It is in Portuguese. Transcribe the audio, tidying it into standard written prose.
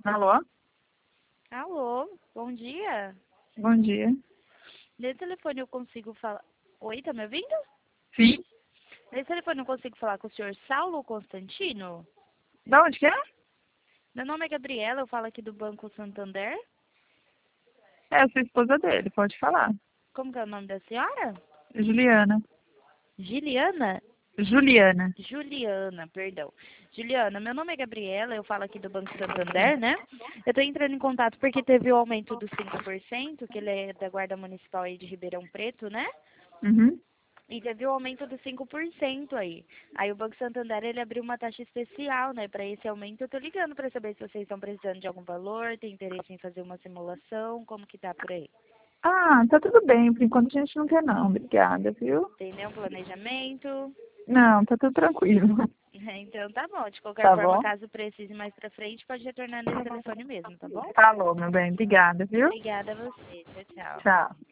Alô? Alô, bom dia. Bom dia. Nesse telefone eu consigo falar... Oi, tá me ouvindo? Sim? Nesse telefone eu consigo falar com o senhor Saulo Constantino? Da onde que é? Meu nome é Gabriela, eu falo aqui do Banco Santander. É a sua esposa dele, pode falar. Como que é o nome da senhora? Juliana. Giliana? Juliana. Juliana, perdão. Juliana, meu nome é Gabriela, eu falo aqui do Banco Santander, né? Eu tô entrando em contato porque teve o aumento dos 5%, que ele é da Guarda Municipal aí de Ribeirão Preto, né? Uhum. E teve o aumento dos 5% aí. Aí o Banco Santander, ele abriu uma taxa especial, né, para esse aumento. Eu tô ligando para saber se vocês estão precisando de algum valor, tem interesse em fazer uma simulação, como que tá por aí? Ah, tá tudo bem. Por enquanto a gente não quer não. Obrigada, viu? Tem nenhum planejamento? Não, tá tudo tranquilo. Então tá bom. De qualquer Tá forma, bom? caso precise mais pra frente, pode retornar nesse telefone mesmo, tá bom? Falou, meu bem. Obrigada, viu? Obrigada a você. Tchau, tchau. Tchau.